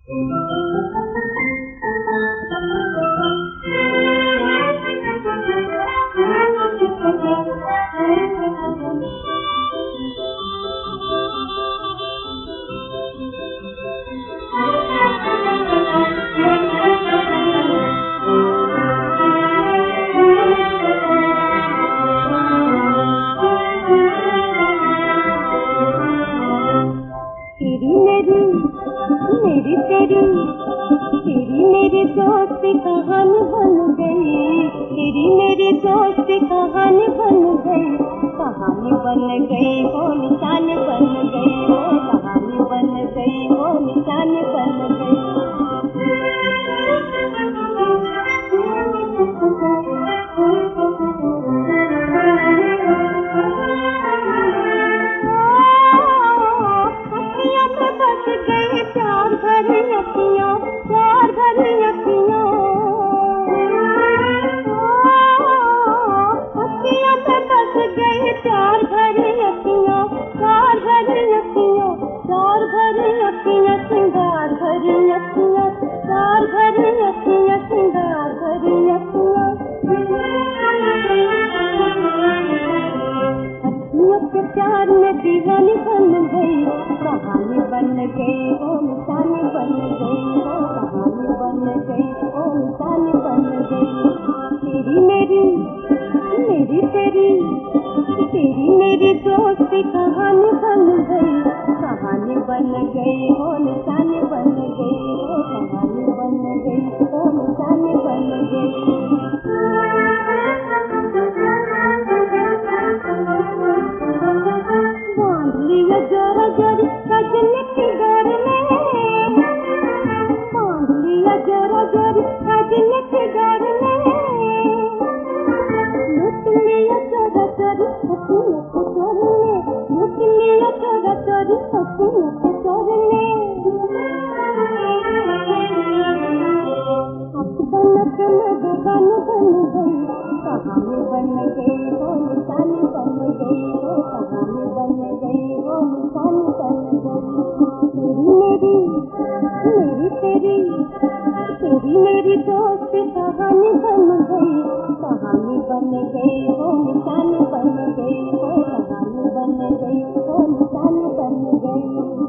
तेरी मेरी दोस्ती कहानी बन गई, तेरी मेरी दोस्ती कहानी बन गई, कहानी बन गई वो निशान बन गई, वो कहानी बन गई वो निशान बन गई। अखियों में बस गई प्यार भरी अखियों, प्यार भरी अखियों, अखियों में बस गई प्यार भरी अखियों, प्यार भरी अखियों, प्यार भरी अखियों, सिंगार भरी अखियों, प्यार भरी अखियों, सिंगार भरी अखियों। अखियों के प्यार में दीवानी बन गई, कहानी बन गई वो निशानी बन गई, वो कहानी बन गई वो निशानी बन गई। तेरी मेरी मेरी तेरी, तेरी मेरी दोस्ती कहानी बन गई, कहानी बन गई वो निशानी बन गई, वो कहानी बन गई वो निशानी बन गई। बांध लिया जोरा जोरी सजने की डोर में, बांध लिया जोरा जोरी सजने की डोर में, लूट लिया जोरा जोरी सपनों के चोर ने, लूट लिया जोरा जोरी सपनों के चोर ने। अफसाना के मददान बन गई, कहानी बन गई वो निशानी बन गई, वो कहानी बन गई वो निशानी बन गई। तेरी मेरी मेरी तेरी, तेरी मेरी दोस्ती कहानी बन गई, कहानी बन गई वो निशानी बन गई, वो कहानी बन गई वो निशानी बन गई।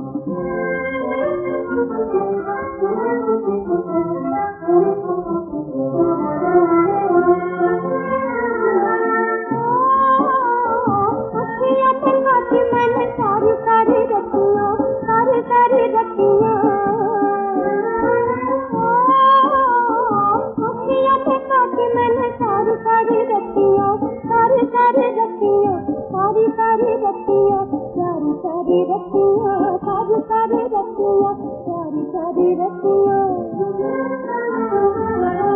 मैंने सारी सारी रतियाँ, सारी सारी रतियाँ, अखियों में काटी मैंने सारी सारी रतियाँ, सारी सारी रतियाँ, सारी सारी रतियाँ, सारी सारी रतियाँ, सारी सारी रतियाँ, सारी सारी रतियाँ।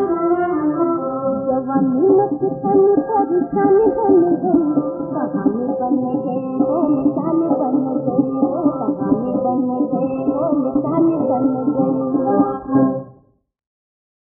जवानी मस्तानी परेशानी बन गई, कहानी